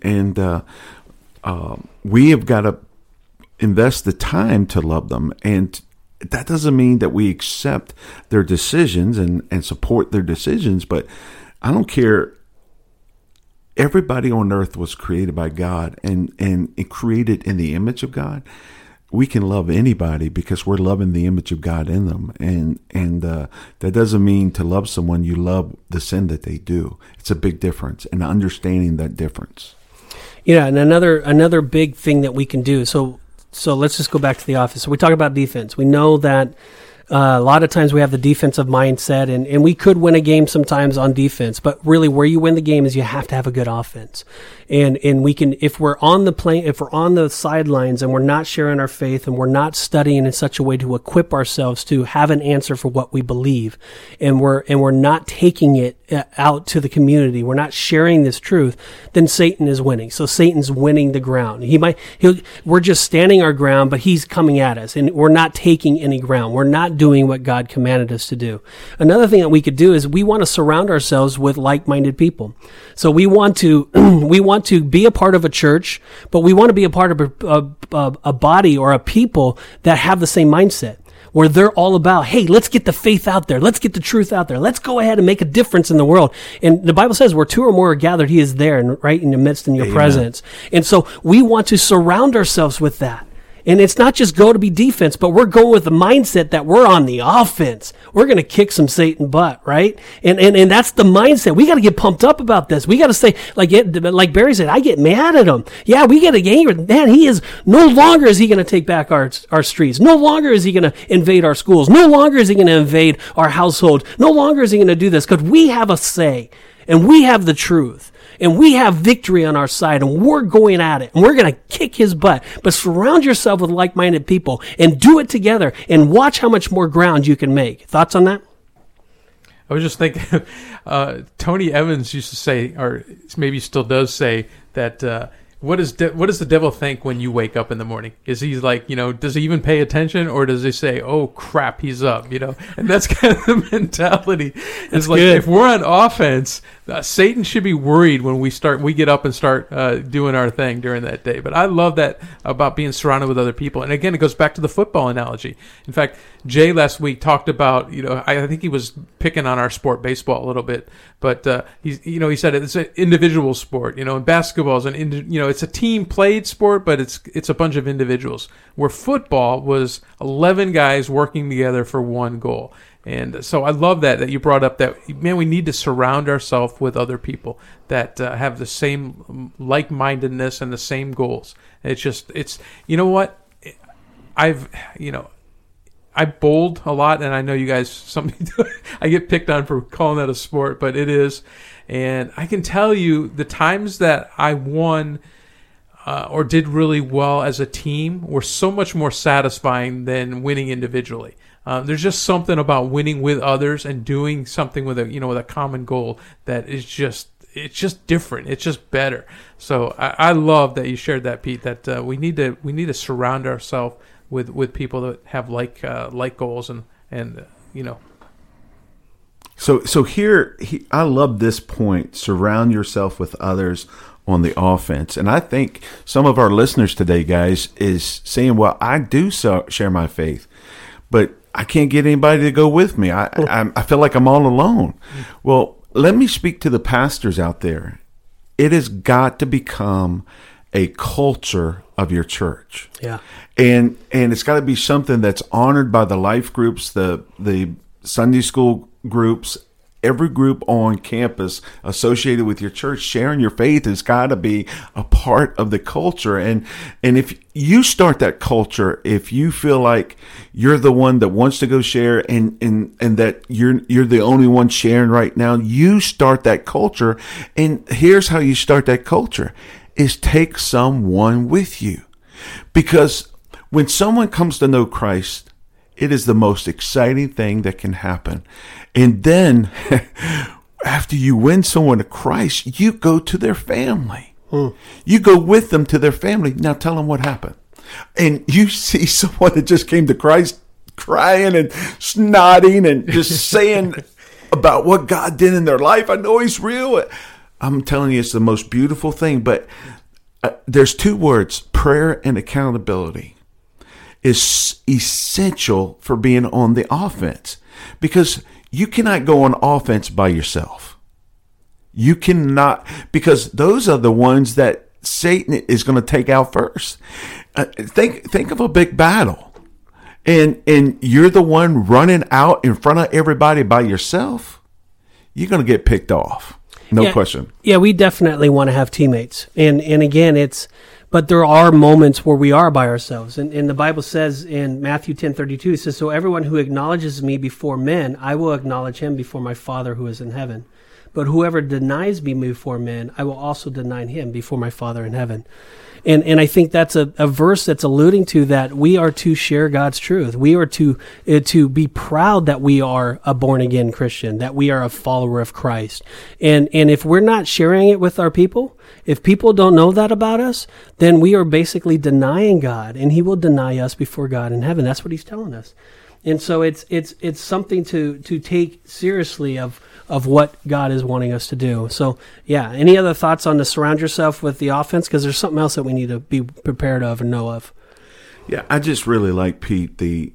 Speaker 4: we have got to invest the time to love them. And that doesn't mean that we accept their decisions and support their decisions, but I don't care. Everybody on earth was created by God and created in the image of God. We can love anybody because we're loving the image of God in them. And that doesn't mean to love someone you love the sin that they do. It's a big difference, and understanding that difference.
Speaker 3: Yeah, and another big thing that we can do. So let's just go back to the office. So we talk about defense. We know that a lot of times we have the defensive mindset, and we could win a game sometimes on defense, but really where you win the game is you have to have a good offense. And we can, if we're on the sidelines and we're not sharing our faith and we're not studying in such a way to equip ourselves to have an answer for what we believe, and we're not taking it out to the community, we're not sharing this truth, then Satan is winning. So Satan's winning the ground. We're just standing our ground, but he's coming at us, and we're not taking any ground. We're not doing what God commanded us to do. Another thing that we could do is we want to surround ourselves with like-minded people. So we want to be a part of a church, but we want to be a part of a body or a people that have the same mindset, where they're all about, hey, let's get the faith out there. Let's get the truth out there. Let's go ahead and make a difference in the world. And the Bible says where two or more are gathered, he is there, right in your midst, in your presence. And so we want to surround ourselves with that. And it's not just go to be defense, but we're going with the mindset that we're on the offense. We're going to kick some Satan butt, right? And that's the mindset. We got to get pumped up about this. We got to say, like Barry said, I get mad at him. Yeah, we get angry. Man, no longer is he going to take back our streets. No longer is he going to invade our schools. No longer is he going to invade our household. No longer is he going to do this, because we have a say and we have the truth. And we have victory on our side, and we're going at it, and we're going to kick his butt. But surround yourself with like-minded people and do it together, and watch how much more ground you can make. Thoughts on that?
Speaker 2: I was just thinking, Tony Evans used to say, or maybe still does say, that what does the devil think when you wake up in the morning? Is he like, does he even pay attention, or does he say, "Oh crap, he's up"? And that's kind of the mentality. It's like
Speaker 3: good.
Speaker 2: If we're on offense, Satan should be worried when we get up and start doing our thing during that day. But I love that about being surrounded with other people. And again, it goes back to the football analogy. In fact, Jay last week talked about, I think he was picking on our sport, baseball, a little bit, but he said it's an individual sport. And basketball is it's a team played sport, but it's a bunch of individuals. Where football was 11 guys working together for one goal. And so I love that you brought up that, man, we need to surround ourselves with other people that have the same like-mindedness and the same goals. It's you know what? I bowled a lot, and I know you guys, I get picked on for calling that a sport, but it is. And I can tell you the times that I won or did really well as a team were so much more satisfying than winning individually. There's just something about winning with others and doing something with a common goal that is it's just different. It's just better. So I love that you shared that, Pete. That we need to surround ourselves with people that have like goals and.
Speaker 4: So here I love this point. Surround yourself with others on the offense, and I think some of our listeners today, guys, is saying, "Well, I do share my faith, but I can't get anybody to go with me. I feel like I'm all alone." Well, let me speak to the pastors out there. It has got to become a culture of your church.
Speaker 3: Yeah.
Speaker 4: And it's got to be something that's honored by the life groups, the Sunday school groups, every group on campus associated with your church. Sharing your faith has got to be a part of the culture. And if you start that culture, if you feel like you're the one that wants to go share and that you're the only one sharing right now, you start that culture. And here's how you start that culture is take someone with you. Because when someone comes to know Christ, it is the most exciting thing that can happen. And then after you win someone to Christ, you go to their family. You go with them to their family. Now tell them what happened. And you see someone that just came to Christ crying and snotting and just saying about what God did in their life. I know he's real. I'm telling you, it's the most beautiful thing. But there's two words, prayer and accountability, is essential for being on the offense, because you cannot go on offense by yourself. You cannot, because those are the ones that Satan is going to take out first. Think of a big battle, and you're the one running out in front of everybody by yourself. You're going to get picked off. No question. Yeah,
Speaker 3: we definitely want to have teammates. And again, but there are moments where we are by ourselves. And the Bible says in Matthew 10:32, it says, "So everyone who acknowledges me before men, I will acknowledge him before my Father who is in heaven. But whoever denies me before men, I will also deny him before my Father in heaven." And I think that's a verse that's alluding to that we are to share God's truth. We are to be proud that we are a born-again Christian, that we are a follower of Christ. And if we're not sharing it with our people, if people don't know that about us, then we are basically denying God, and he will deny us before God in heaven. That's what he's telling us. And so it's something to take seriously of what God is wanting us to do. So, yeah, any other thoughts on to surround yourself with the offense? Because there's something else that we need to be prepared of and know of.
Speaker 4: Yeah, I just really like, Pete, the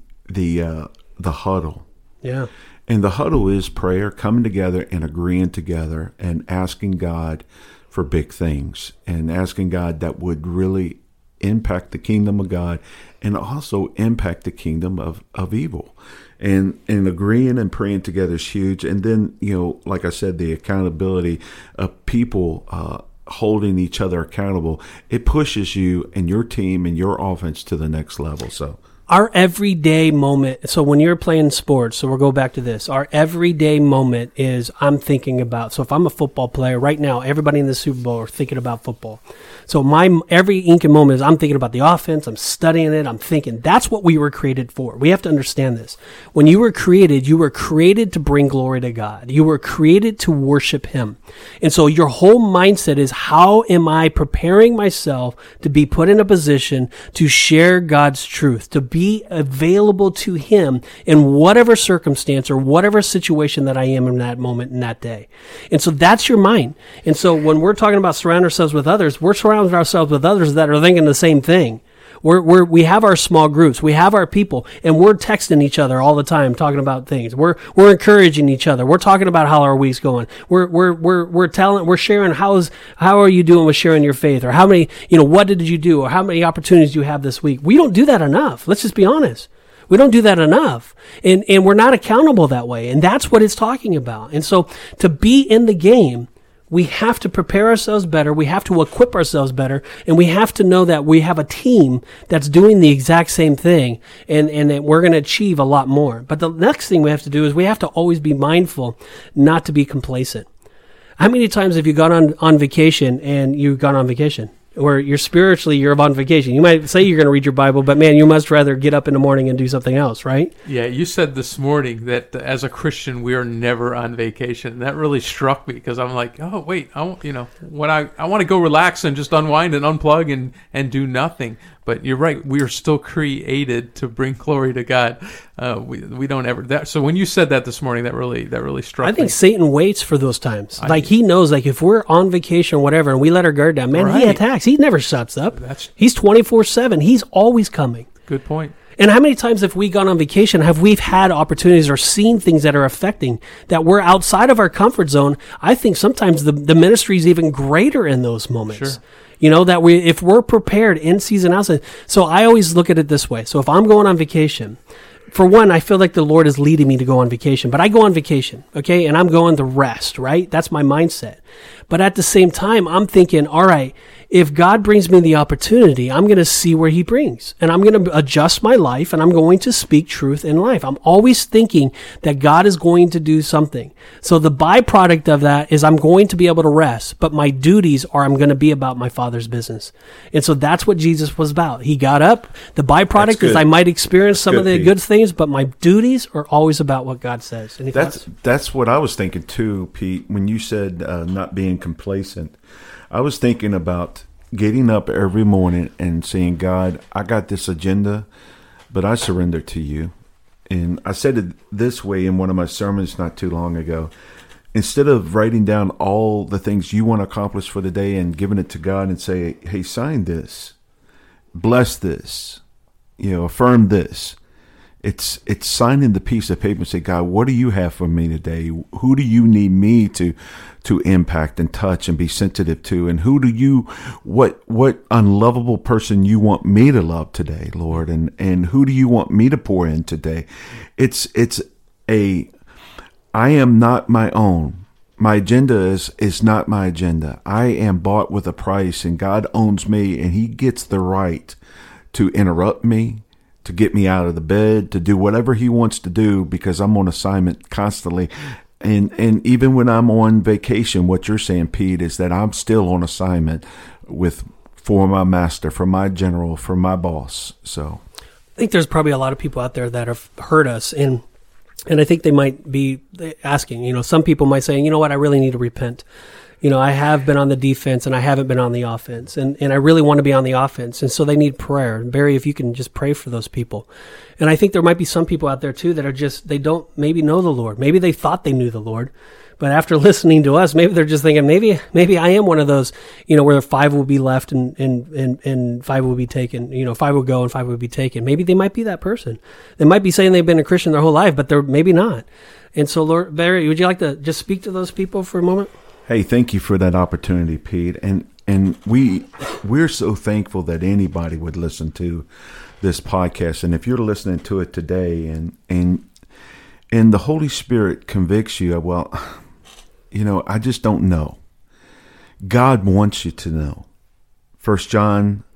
Speaker 4: huddle.
Speaker 3: Yeah.
Speaker 4: And the huddle is prayer, coming together and agreeing together and asking God for big things, and asking God that would really impact the kingdom of God and also impact the kingdom of evil. And agreeing and praying together is huge. And then, like I said, the accountability of people holding each other accountable, it pushes you and your team and your offense to the next level. So
Speaker 3: Our everyday moment. So when you're playing sports, so we'll go back to this. Our everyday moment is I'm thinking about. So if I'm a football player right now, everybody in the Super Bowl are thinking about football. So my every Incan moment is I'm thinking about the offense. I'm studying it. I'm thinking. That's what we were created for. We have to understand this. When you were created to bring glory to God. You were created to worship Him. And so your whole mindset is, how am I preparing myself to be put in a position to share God's truth, to be available to Him in whatever circumstance or whatever situation that I am in that moment, in that day. And so that's your mind. And so when we're talking about surround ourselves with others, we're surrounding ourselves with others that are thinking the same thing. We have our small groups, we have our people, and we're texting each other all the time, talking about things. We're encouraging each other. We're talking about how our week's going. We're sharing how are you doing with sharing your faith, or how many, what did you do, or how many opportunities do you have this week. We don't do that enough. Let's just be honest. We don't do that enough, and we're not accountable that way, and that's what it's talking about. And so to be in the game, we have to prepare ourselves better. We have to equip ourselves better. And we have to know that we have a team that's doing the exact same thing, and that we're going to achieve a lot more. But the next thing we have to do is we have to always be mindful not to be complacent. How many times have you gone on vacation and you've gone on vacation? Or you're on vacation. You might say you're going to read your Bible, but man, you must rather get up in the morning and do something else, right?
Speaker 2: Yeah, you said this morning that as a Christian, we are never on vacation. And that really struck me, because I'm like, oh, wait, I want to go relax and just unwind and unplug and do nothing. But you're right, we are still created to bring glory to God. We don't ever. So when you said that this morning, that really struck me.
Speaker 3: I think Satan waits for those times. He knows, if we're on vacation or whatever, and we let our guard down, man, he attacks. He never shuts up. He's 24/7. He's always coming.
Speaker 2: Good point.
Speaker 3: And how many times have we gone on vacation, have we had opportunities or seen things that are affecting, that we're outside of our comfort zone? I think sometimes the ministry is even greater in those moments. Sure. If we're prepared in season, out season. So I always look at it this way. So if I'm going on vacation, for one, I feel like the Lord is leading me to go on vacation, but I go on vacation, okay? And I'm going to rest, right? That's my mindset. But at the same time, I'm thinking, all right, if God brings me the opportunity, I'm going to see where He brings. And I'm going to adjust my life, and I'm going to speak truth in life. I'm always thinking that God is going to do something. So the byproduct of that is I'm going to be able to rest, but my duties are I'm going to be about my Father's business. And so that's what Jesus was about. He got up. The byproduct is I might experience some of the good things, but my duties are always about what God says.
Speaker 4: That's what I was thinking too, Pete, when you said not being complacent. I was thinking about getting up every morning and saying, God, I got this agenda, but I surrender to you. And I said it this way in one of my sermons not too long ago. Instead of writing down all the things you want to accomplish for the day and giving it to God and say, hey, sign this, bless this, affirm this. It's signing the piece of paper and say, God, what do you have for me today? Who do you need me to impact and touch and be sensitive to? And what unlovable person you want me to love today, Lord? And who do you want me to pour in today? I am not my own. My agenda is not my agenda. I am bought with a price, and God owns me, and He gets the right to interrupt me, to get me out of the bed, to do whatever He wants to do, because I'm on assignment constantly. And even when I'm on vacation, what you're saying, Pete, is that I'm still on assignment for my master, for my general, for my boss. So
Speaker 3: I think there's probably a lot of people out there that have heard us, and I think they might be asking, some people might say, you know what, I really need to repent. I have been on the defense and I haven't been on the offense, and I really want to be on the offense. And so they need prayer. And Barry, if you can just pray for those people. And I think there might be some people out there too that are they don't maybe know the Lord. Maybe they thought they knew the Lord, but after listening to us, maybe they're just thinking, maybe I am one of those, where 5 will be left and 5 will be taken, 5 will go and 5 will be taken. Maybe they might be that person. They might be saying they've been a Christian their whole life, but they're maybe not. And so, Lord, Barry, would you like to just speak to those people for a moment?
Speaker 4: Hey, thank you for that opportunity, Pete. And we're so thankful that anybody would listen to this podcast. And if you're listening to it today and the Holy Spirit convicts you, well, I just don't know. God wants you to know. 1 John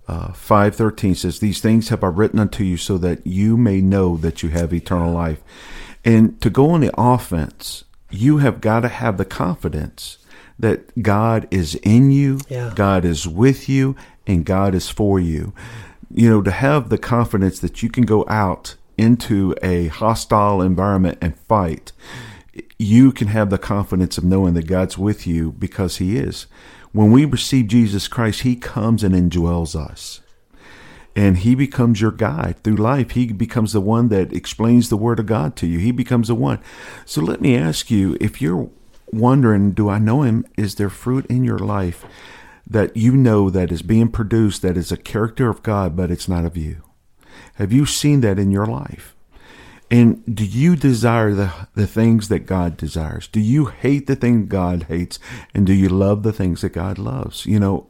Speaker 4: 5:13 says, "These things have I written unto you so that you may know that you have eternal life." And to go on the offense, you have got to have the confidence that God is in you, God is with you, and God is for you. You know, to have the confidence that you can go out into a hostile environment and fight, you can have the confidence of knowing that God's with you because He is. When we receive Jesus Christ, He comes and indwells us. And He becomes your guide through life. He becomes the one that explains the Word of God to you. He becomes the one. So let me ask you, if you're wondering, do I know Him? Is there fruit in your life that you know that is being produced, that is a character of God, but it's not of you? Have you seen that in your life? And do you desire the things that God desires? Do you hate the things God hates? And do you love the things that God loves? You know,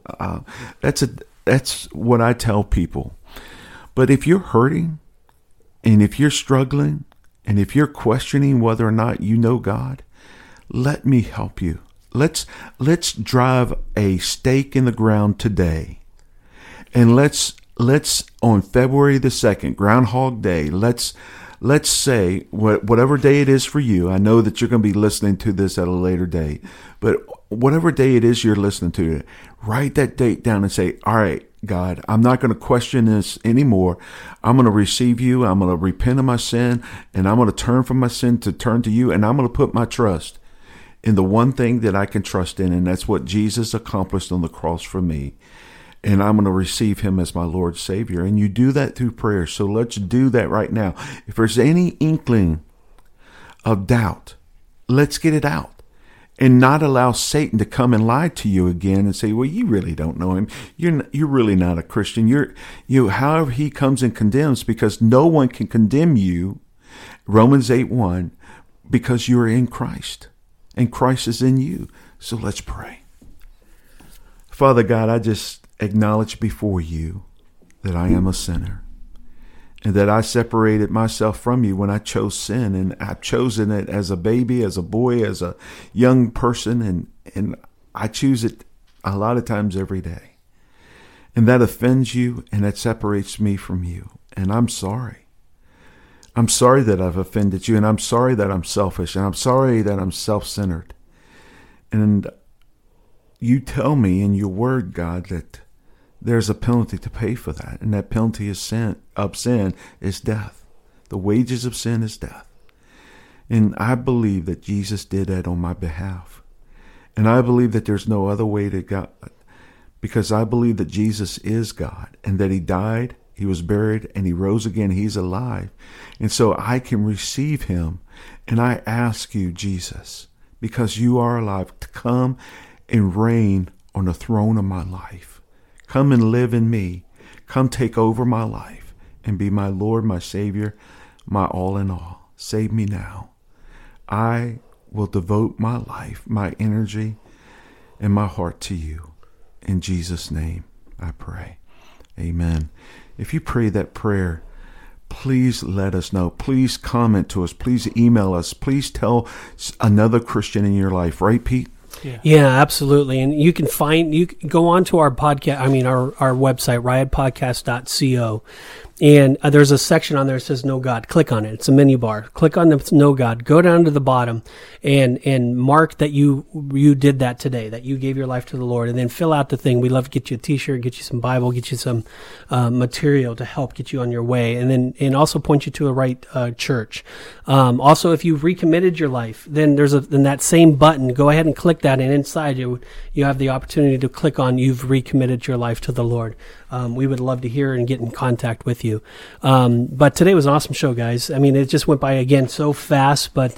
Speaker 4: that's what I tell people. But if you're hurting, and if you're struggling, and if you're questioning whether or not you know God, let me help you. Let's drive a stake in the ground today. And let's on February the 2nd, Groundhog Day, let's say whatever day it is for you. I know that you're going to be listening to this at a later date, but whatever day it is you're listening to it, write that date down and say, all right, God, I'm not going to question this anymore. I'm going to receive you. I'm going to repent of my sin, and I'm going to turn from my sin to turn to you, and I'm going to put my trust in the one thing that I can trust in, and that's what Jesus accomplished on the cross for me. And I'm going to receive Him as my Lord Savior. And you do that through prayer. So let's do that right now. If there's any inkling of doubt, let's get it out. And not allow Satan to come and lie to you again and say, well, you really don't know Him. You're really not a Christian. However he comes and condemns, because no one can condemn you, Romans 8:1, because you're in Christ. And Christ is in you. So let's pray. Father God, I just acknowledge before you that I am a sinner, and that I separated myself from you when I chose sin, and I've chosen it as a baby, as a boy, as a young person, and I choose it a lot of times every day. And that offends you, and that separates me from you. And I'm sorry. I'm sorry that I've offended you, and I'm sorry that I'm selfish, and I'm sorry that I'm self-centered. And you tell me in your word, God, that there's a penalty to pay for that. And that penalty of sin is death. The wages of sin is death. And I believe that Jesus did that on my behalf. And I believe that there's no other way to God, because I believe that Jesus is God, and that He died, He was buried, and He rose again. He's alive. And so I can receive Him. And I ask you, Jesus, because you are alive, to come and reign on the throne of my life. Come and live in me. Come take over my life and be my Lord, my Savior, my all in all. Save me now. I will devote my life, my energy, and my heart to you. In Jesus' name, I pray. Amen. If you pray that prayer, please let us know. Please comment to us. Please email us. Please tell another Christian in your life. Right, Pete?
Speaker 3: Yeah, absolutely. And you can go on to our podcast, our website, riotpodcast.co. And there's a section on there that says Know God. Click on it. It's a menu bar. Click on the Know God. Go down to the bottom and mark that you did that today, that you gave your life to the Lord, and then fill out the thing. We'd love to get you a t-shirt, get you some Bible, get you some material to help get you on your way, and also point you to a right church. Also, if you've recommitted your life, then there's in that same button, go ahead and click that, and inside you have the opportunity to click on You've Recommitted Your Life to the Lord. We would love to hear and get in contact with you. But today was an awesome show, guys. I mean, it just went by again so fast, but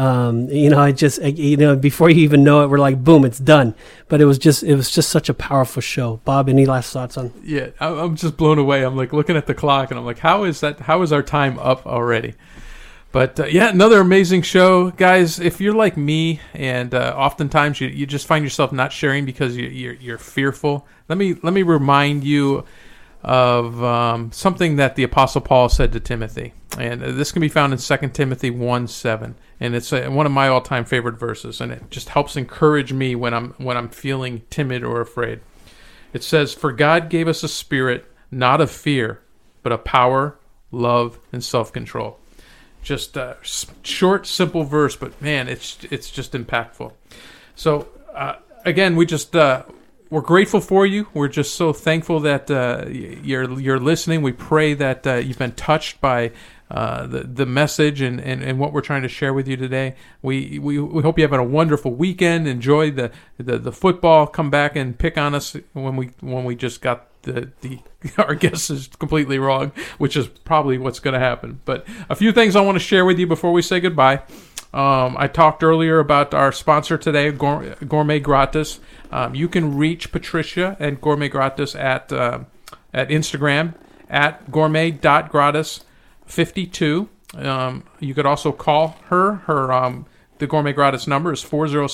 Speaker 3: before you even know it, we're like, boom, it's done. But it was just such a powerful show. Bob, any last thoughts on?
Speaker 2: Yeah, I'm just blown away. I'm like looking at the clock and I'm like, how is our time up already? But another amazing show, guys. If you're like me, and oftentimes you just find yourself not sharing because you're fearful, let me remind you of something that the Apostle Paul said to Timothy, and this can be found in 2 Timothy 1:7, and it's one of my all-time favorite verses, and it just helps encourage me when I'm feeling timid or afraid. It says, "For God gave us a spirit, not of fear, but of power, love, and self-control." Just a short, simple verse, but man, it's just impactful. So again, we're grateful for you. We're just so thankful that you're listening. We pray that you've been touched by the message and what we're trying to share with you today. We hope you're having a wonderful weekend. Enjoy the football. Come back and pick on us when we just got our guess is completely wrong, which is probably what's going to happen. But a few things I want to share with you before we say goodbye. I talked earlier about our sponsor today, Gourmet Gratis. You can reach Patricia and Gourmet Gratis at Instagram at gourmet.gratis52. You could also call her. The Gourmet Gratis number is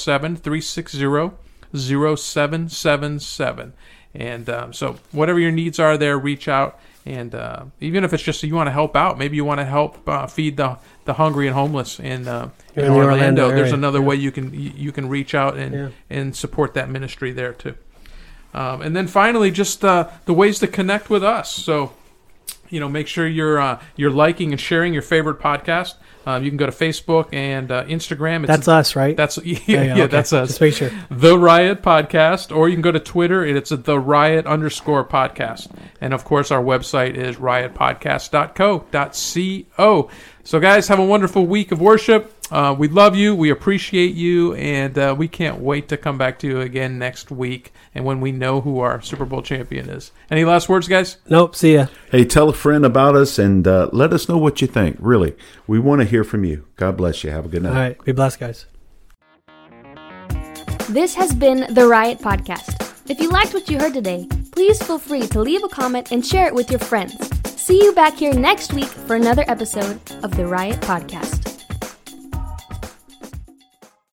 Speaker 2: 407-360-0777. And so whatever your needs are there, reach out. And even if it's just you want to help out, maybe you want to help feed the hungry and homeless in Orlando. There's another way you can reach out and support that ministry there too. And then finally, just the ways to connect with us. So, make sure you're liking and sharing your favorite podcast. You can go to Facebook and Instagram.
Speaker 3: That's us, right?
Speaker 2: That's okay. That's us.
Speaker 3: Just make sure.
Speaker 2: The Riot Podcast, or you can go to Twitter and it's the Riot_podcast. And of course, our website is riotpodcast.co.co. So, guys, have a wonderful week of worship. We love you. We appreciate you, and we can't wait to come back to you again next week. And when we know who our Super Bowl champion is. Any last words, guys?
Speaker 3: Nope. See ya.
Speaker 4: Hey, tell a friend about us and let us know what you think. Really, we want to hear from you. God bless you. Have a good night.
Speaker 3: All right. Be blessed, guys.
Speaker 1: This has been the Riot Podcast. If you liked what you heard today, please feel free to leave a comment and share it with your friends. See you back here next week for another episode of the Riot Podcast.